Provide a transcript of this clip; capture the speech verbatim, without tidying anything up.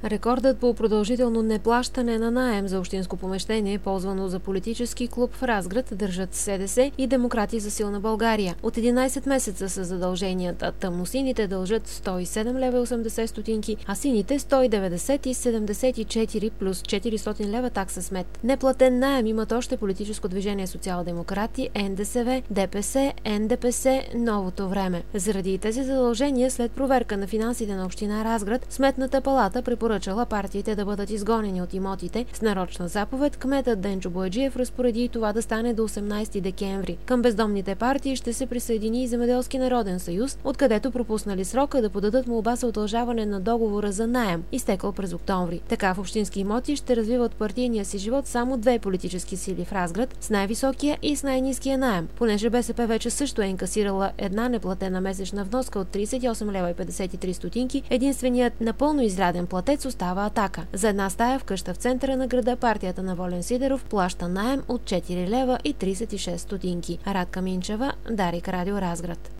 Рекордът по продължително неплащане на наем за общинско помещение, ползвано за политически клуб в Разград, държат СДС и Демократи за силна България. От единайсет месеца са задълженията. Тъмносините дължат сто и седем лева и осемдесет стотинки, а сините сто и деветдесет и седемдесет и четири плюс четиристотин лева такса смет. Неплатен наем имат още политическо движение Социал-демократи, Н Д С В, Д П С, Н Д П С, Новото време. Заради тези задължения, след проверка на финансите на община Разград, Сметната палата препоръчала партиите да бъдат изгонени от имотите. С нарочна заповед кметът Денчо Бояджиев разпореди това да стане до осемнайсети декември. Към бездомните партии ще се присъедини и Земеделски народен съюз, откъдето пропуснали срока да подадат молба за удължаване на договора за наем, изтекъл през октомври. Така в общински имоти ще развиват партийния си живот само две политически сили в Разград, с най-високия и с най-ниския наем. Понеже Б С П вече също е инкасирала една неплатена месечна вноска от трийсет и осем лева и петдесет и три стотинки, единственият напълно изряден платец остава Атака. За една стая в къща в центъра на града партията на Волен Сидеров плаща наем от четири лева и трийсет и шест стотинки. Радка Минчева, Дарик Радио Разград.